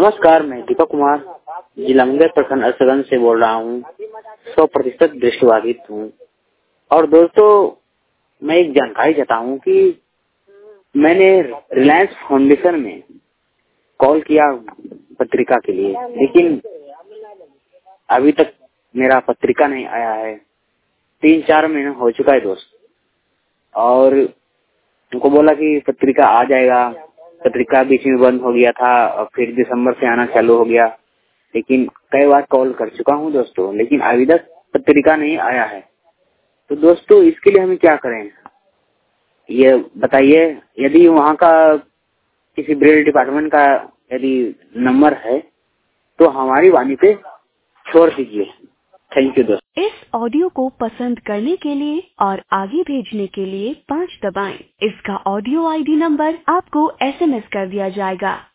नमस्कार, मैं दीपक कुमार जिला मुंगेर प्रखंड असरगंज से बोल रहा हूँ। 100% दृष्टिबाधित हूँ। और दोस्तों, मैं एक जानकारी चाहता हूँ कि मैंने रिलायंस फाउंडेशन में कॉल किया पत्रिका के लिए, लेकिन अभी तक मेरा पत्रिका नहीं आया है। 3-4 महीने हो चुका है दोस्त, और उनको बोला कि पत्रिका आ जाएगा। पत्रिका बीच में बंद हो गया था और फिर दिसंबर से आना चालू हो गया, लेकिन कई बार कॉल कर चुका हूँ दोस्तों, लेकिन अभी तक पत्रिका नहीं आया है। तो दोस्तों, इसके लिए हमें क्या करें, ये बताइए। यदि वहाँ का किसी ब्रेल डिपार्टमेंट का यदि नंबर है तो हमारी वाणी पे छोड़ दीजिए। थैंक यू दोस्तों। इस ऑडियो को पसंद करने के लिए और आगे भेजने के लिए 5 दबाएं। इसका ऑडियो आईडी नंबर आपको SMS कर दिया जाएगा।